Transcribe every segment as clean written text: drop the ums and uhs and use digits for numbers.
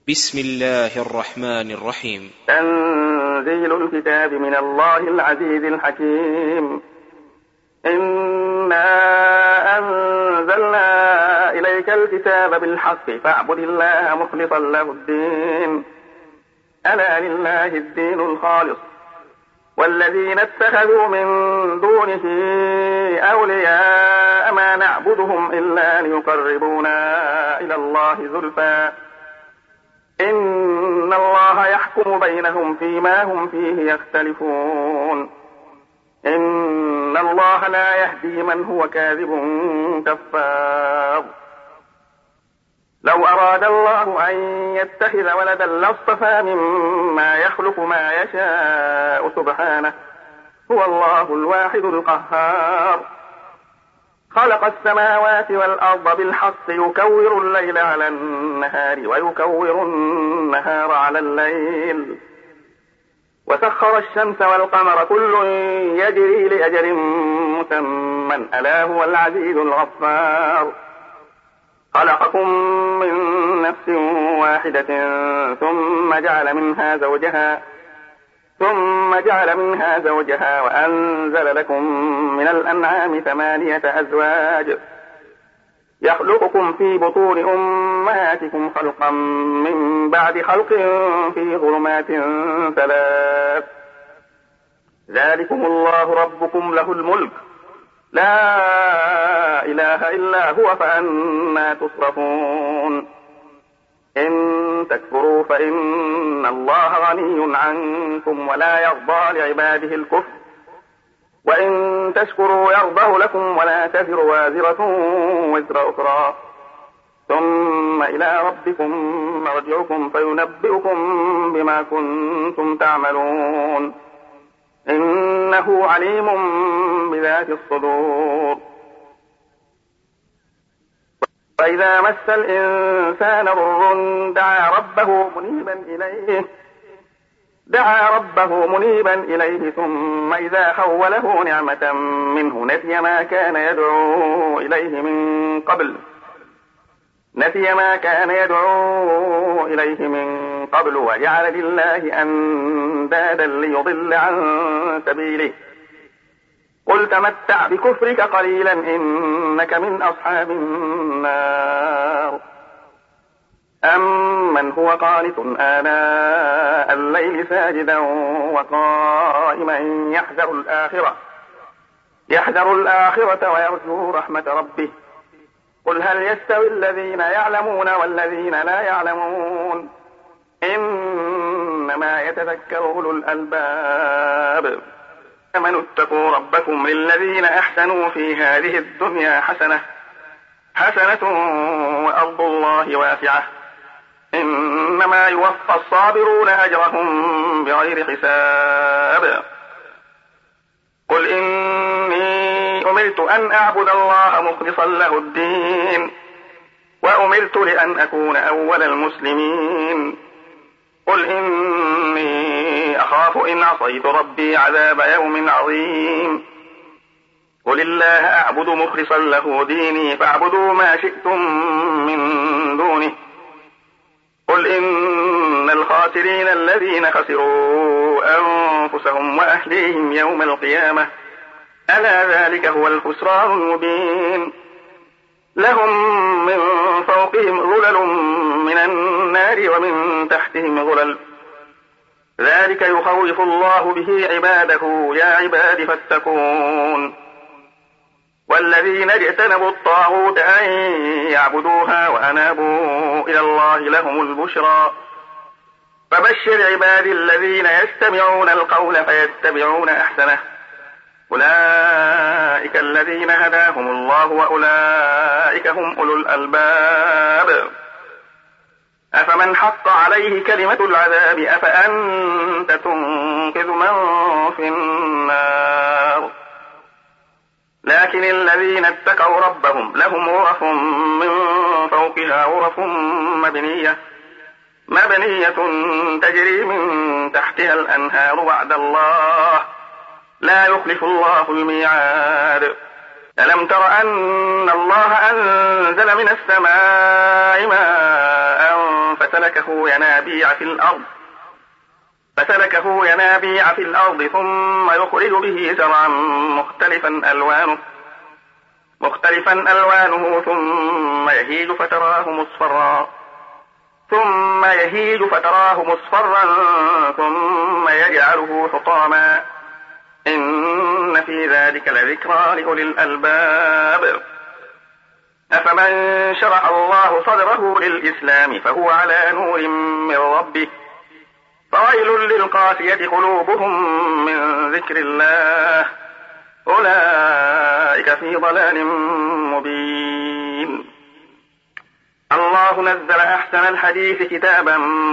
بسم الله الرحمن الرحيم. تنزيل الكتاب من الله العزيز الحكيم. إنا أنزلنا إليك الكتاب بالحق فاعبد الله مخلصا له الدين ألا لله الدين الخالص والذين اتخذوا من دونه أولياء ما نعبدهم إلا ليقربونا إلى الله زلفى إن الله يحكم بينهم فيما هم فيه يختلفون إن الله لا يهدي من هو كاذب كفار. لو أراد الله أن يتخذ ولدا لاصطفى مما يخلق ما يشاء سبحانه هو الله الواحد القهار. خلق السماوات والأرض بالحق يكور الليل على النهار ويكور النهار على الليل وسخر الشمس والقمر كل يجري لأجل مسمى ألا هو العزيز الغفار. خلقكم من نفس واحدة ثم جعل منها زوجها وأنزل لكم من الأنعام 8 أزواج يخلقكم في بطون أمهاتكم خلقا من بعد خلق في ظلمات 3 ذلكم الله ربكم له الملك لا إله إلا هو فأنى تصرفون. إن تكفروا فإن الله غني عنكم ولا يرضى لعباده الكفر وإن تشكروا يرضه لكم ولا تزر وازرة وزر أخرى ثم إلى ربكم مرجعكم فينبئكم بما كنتم تعملون إنه عليم بذات الصدور. وإذا مس الإنسان ضر دعا ربه منيبا إليه ثم إذا خوله نعمة منه نسي ما كان يدعو إليه من قبل وجعل لله أندادا ليضل عن سبيله قل تمتع بكفرك قليلا إنك من أصحاب النار. أمن هو قانت آناء الليل ساجدا وقائما يحذر الآخرة ويرجو رحمة ربه قل هل يستوي الذين يعلمون والذين لا يعلمون إنما يتذكر أولو الألباب. آمنوا اتقوا ربكم للذين أحسنوا في هذه الدنيا حسنة وأرض الله واسعة إنما يوفى الصابرون أجرهم بغير حساب. قل إني أمرت أن أعبد الله مخلصا له الدين وأمرت لأن أكون أول المسلمين. قل إني أخاف إن عصيت ربي عذاب يوم عظيم. قل الله أعبد مخلصا له ديني فاعبدوا ما شئتم من دونه. قل إن الخاسرين الذين خسروا أنفسهم وأهليهم يوم القيامة ألا ذلك هو الخسران المبين. لهم من فوقهم ظلل من النار ومن تحتهم ظلل ذلك يخوف الله به عباده يا عباد فاتقون. والذين اجتنبوا الطاغوت أن يعبدوها وأنابوا إلى الله لهم البشرى فبشر عبادي الذين يستمعون القول فيتبعون أحسنه أولئك الذين هداهم الله وأولئك هم أولو الألباب. أفمن حق عليه كلمة العذاب أفأنت تنقذ من في النار. لكن الذين اتقوا ربهم لهم غرف من فوقها غرف مبنية تجري من تحتها الأنهار وعد الله لا يخلف الله الميعاد. ألم تر أن الله أنزل من السماء ماء فسلكه ينابيع في الأرض ثم يخرج به زرعا مختلفا ألوانه ثم يهيج فتراه مصفرا ثم يجعله حطاما إن في ذلك لذكرى لأولي الألباب. أفمن شرح الله صدره للإسلام فهو على نور من ربه فويل للقاسية قلوبهم من ذكر الله أولئك في ضلال مبين. الله نزل أحسن الحديث كتابا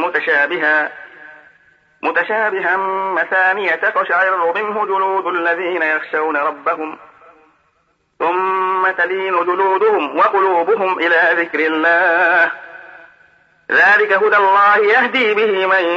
متشابها مثانية تقشعر منه جلود الذين يخشون ربهم ثم تلين جلودهم وقلوبهم إلى ذكر الله ذلك هدى الله يهدي به من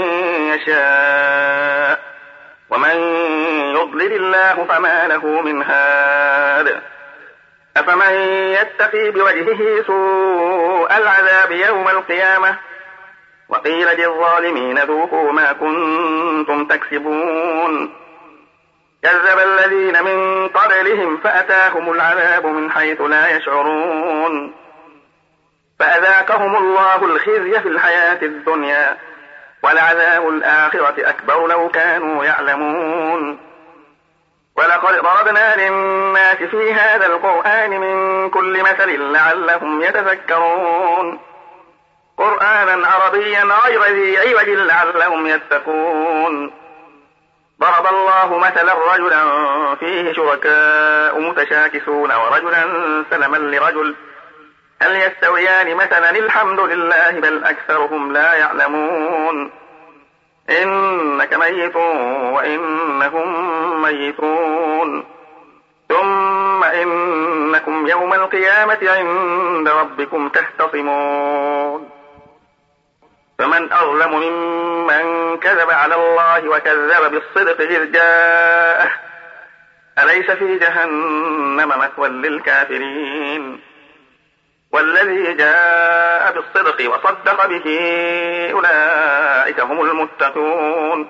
يشاء ومن يضلل الله فما له من هاد. أفمن يتقي بوجهه سوء العذاب يوم القيامة وقيل للظالمين ذوقوا ما كنتم تكسبون. كذب الذين من قبلهم فأتاهم العذاب من حيث لا يشعرون فأذاقهم الله الخزي في الحياة الدنيا ولعذاب الآخرة أكبر لو كانوا يعلمون. ولقد ضربنا للناس في هذا القرآن من كل مثل لعلهم يتذكرون قرآنا عربيا غير ذي عوج لعلهم يتقون. ضرب الله مثلا رجلا فيه شركاء متشاكسون ورجلا سلما لرجل هل يستويان مثلا الحمد لله بل أكثرهم لا يعلمون. إنك ميت وإنهم ميتون ثم إنكم يوم القيامة عند ربكم تختصمون. فمن أظلم ممن كذب على الله وكذب بالصدق إذ جاءه أليس في جهنم مثوى للكافرين. والذي جاء بالصدق وصدق به أولئك هم المتقون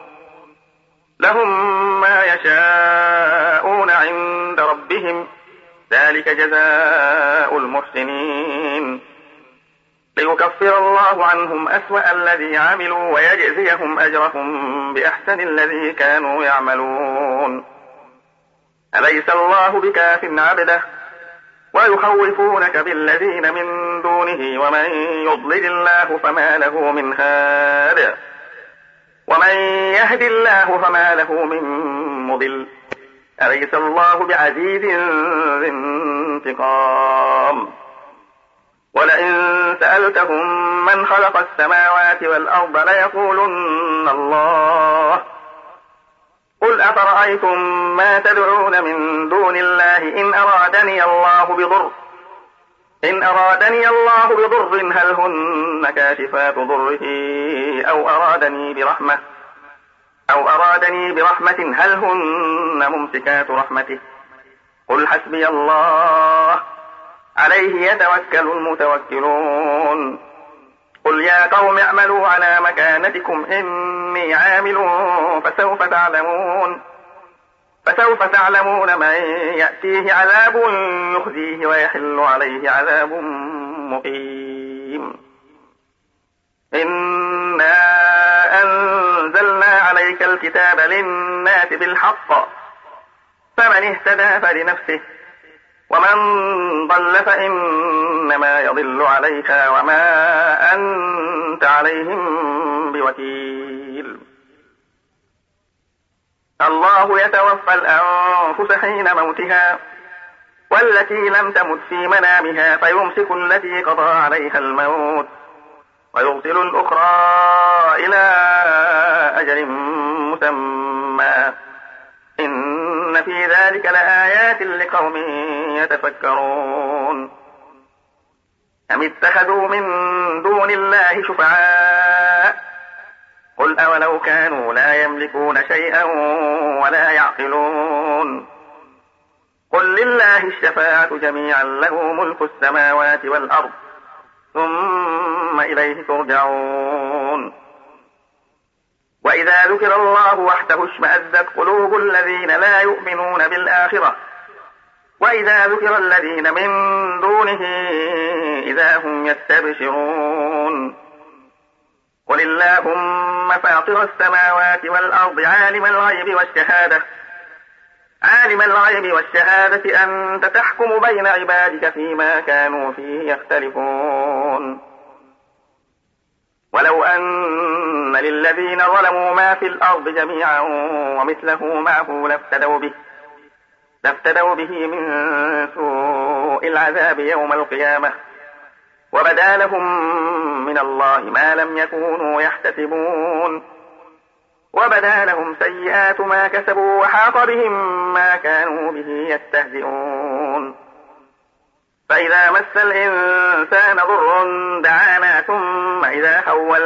لهم ما يشاءون عند ربهم ذلك جزاء المحسنين. ليكفر الله عنهم أسوأ الذي عملوا ويجزيهم أجرهم بأحسن الذي كانوا يعملون. أليس الله بكاف عبده ويخوفونك بالذين من دونه ومن يضلل الله فما له من هاد ومن يهد الله فما له من مضل. أليس الله بعزيز ذي انتقام. ولئن سألتهم من خلق السماوات والأرض ليقولن الله قل أفرأيتم ما تدعون من دون الله إن أرادني الله بضر هل هن كاشفات ضره أو أرادني برحمة هل هن ممسكات رحمته قل حسبي الله عليه يتوكل المتوكلون. قل يا قوم اعملوا على مكانتكم إني عامل فسوف تعلمون من يأتيه عذاب يخزيه ويحل عليه عذاب مقيم. إنا أنزلنا عليك الكتاب للناس بالحق فمن اهتدى فلنفسه ومن ضل فإنما يضل عليها وما أنت عليهم بوكيل. الله يتوفى الأنفس حين موتها والتي لم تمت في منامها فيمسك التي قضى عليها الموت ويرسل الأخرى إلى أجل مسمى إن في ذلك لآيات لقوم يتفكرون. أم اتخذوا من دون الله شفعاء قل أولو كانوا لا يملكون شيئا ولا يعقلون قل لله الشفاعة جميعا له ملك السماوات والأرض ثم إليه ترجعون. وإذا ذكر الله وحده اشمأزت قلوب الذين لا يؤمنون بالآخرة وإذا ذكر الذين من دونه إذا هم يستبشرون. قل اللهم فاطر السماوات والأرض عالم الغيب والشهادة أنت تحكم بين عبادك فيما كانوا فيه يختلفون. ولو أن للذين ظلموا ما في الأرض جميعا ومثله معه لافتدوا به من سوء العذاب يوم القيامة وبدا لهم من الله ما لم يكونوا يحتسبون. وبدا لهم سيئات ما كسبوا وحاق بهم ما كانوا به يستهزئون. فإذا مس الإنسان ضر دعانا ثم إذا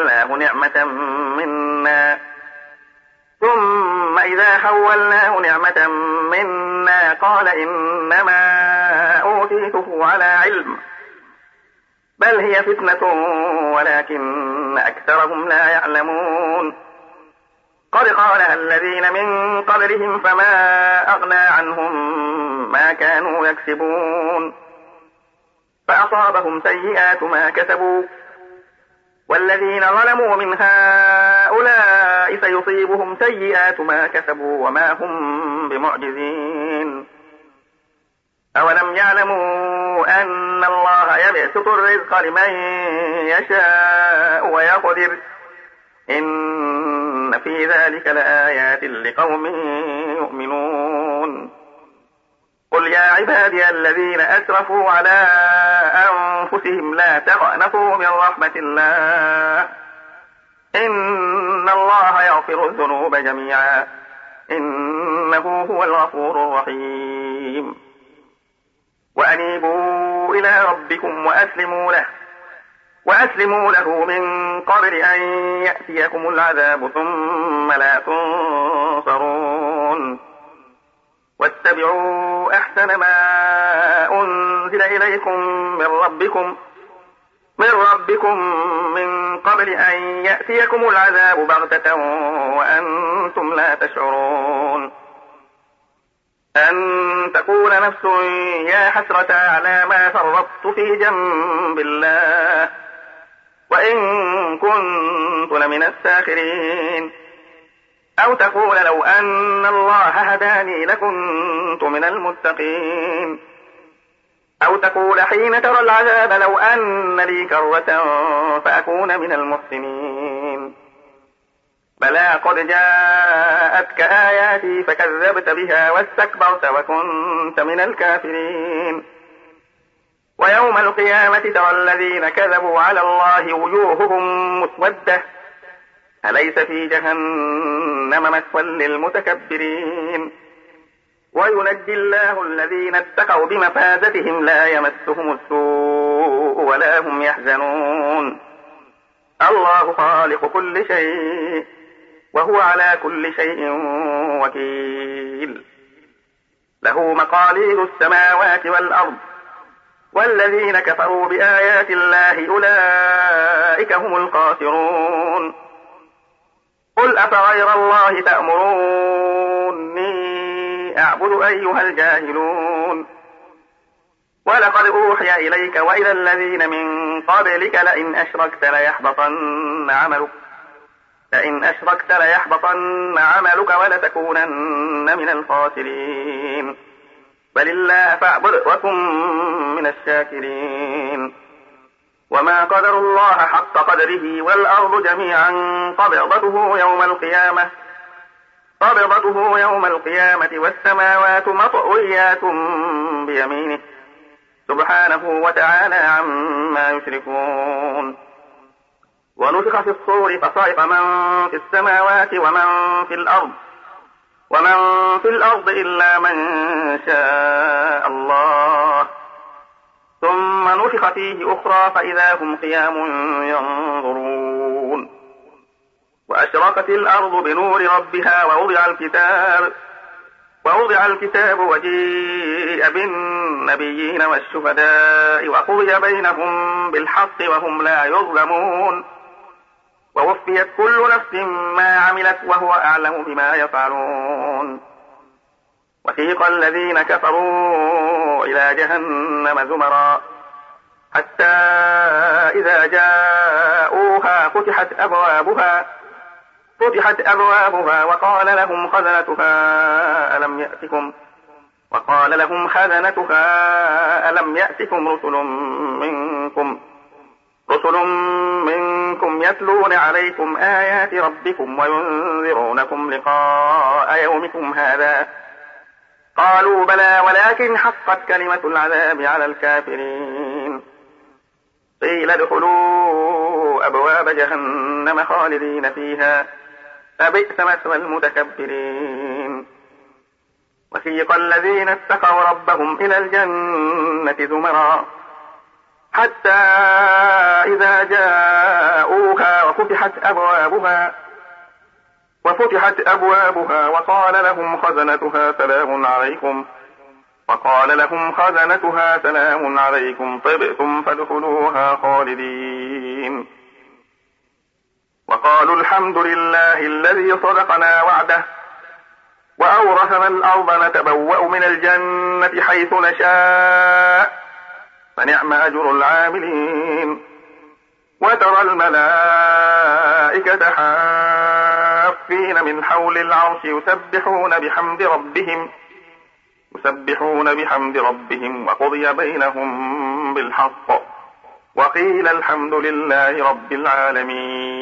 حولناه نعمة منا قال إنما أوتيته على علم بل هي فتنة ولكن أكثرهم لا يعلمون. قد قالها الذين من قبلهم فما أغنى عنهم ما كانوا يكسبون فأصابهم سيئات ما كسبوا والذين ظلموا من هؤلاء سيصيبهم سيئات ما كسبوا وما هم بمعجزين. أولم يعلموا أن الله يبسط الرزق لمن يشاء ويقدر إن في ذلك لآيات لقوم يؤمنون. قل يا عبادي الذين أسرفوا على أنفسهم لا تقنطوا من رحمة الله إن الله يغفر الذنوب جميعا إنه هو الغفور الرحيم. وأنيبوا إلى ربكم وأسلموا له من قبل أن يأتيكم العذاب ثم لا تنصرون. واتبعوا أحسن ما أنزل إليكم من ربكم من قبل أن يأتيكم العذاب بغتة وأنتم لا تشعرون. أن تقول نفس يا حسرة على ما فرطت في جنب الله وإن كنت لمن الساخرين. أو تقول لو أن الله هداني لكنت من المتقين. أو تقول حين ترى العذاب لو أن لي كرة فأكون من المحسنين. بلى قد جاءتك آياتي فكذبت بها واستكبرت وكنت من الكافرين. ويوم القيامة ترى الذين كذبوا على الله وجوههم مسودة أليس في جهنم مثوى للمتكبرين. وينجي الله الذين اتقوا بمفازتهم لا يمسهم السوء ولا هم يحزنون. الله خالق كل شيء وهو على كل شيء وكيل. له مقاليد السماوات والأرض والذين كفروا بآيات الله أولئك هم الخاسرون. قل أفغير الله تأمروني أعبد أيها الجاهلون. ولقد أوحي إليك وإلى الذين من قبلك لئن أشركت ليحبطن عملك ولتكونن من الخاسرين. بل الله فاعبد وكن من الشاكرين. وما قدر الله حق قدره والأرض جميعا قبضته يوم القيامة والسماوات مطويات بيمينه سبحانه وتعالى عما يشركون. ونفخ في الصور فصعق من في السماوات ومن في الأرض إلا من شاء الله ثم نفخ فيه أخرى فإذا هم قيام ينظرون. وأشرقت الأرض بنور ربها ووضع الكتاب وجيء بالنبيين والشهداء وقضي بينهم بالحق وهم لا يظلمون ووفيت كل نفس ما عملت وهو أعلم بما يفعلون. وسيق الذين كفروا إلى جهنم زمرا حتى إذا جاءوها فتحت أبوابها وقال لهم خزنتها ألم يأتكم رسل منكم يتلون عليكم آيات ربكم وينذرونكم لقاء يومكم هذا؟ قالوا بلى ولكن حقت كلمة العذاب على الكافرين. قيل ادخلوا أبواب جهنم خالدين فيها فبئس مثوى المتكبرين. وسيق الذين اتقوا ربهم إلى الجنة زمرا حتى إذا جاءوها وفتحت أبوابها وقال لهم خزنتها سلام عليكم طبتم فادخلوها خالدين. وقالوا الحمد لله الذي صدقنا وعده وأورثنا الأرض نتبوأ من الجنة حيث نشاء فنعم أجر العاملين. وترى الملائكة حافين من حول العرش يسبحون بحمد ربهم وقضي بينهم بالحق وقيل الحمد لله رب العالمين.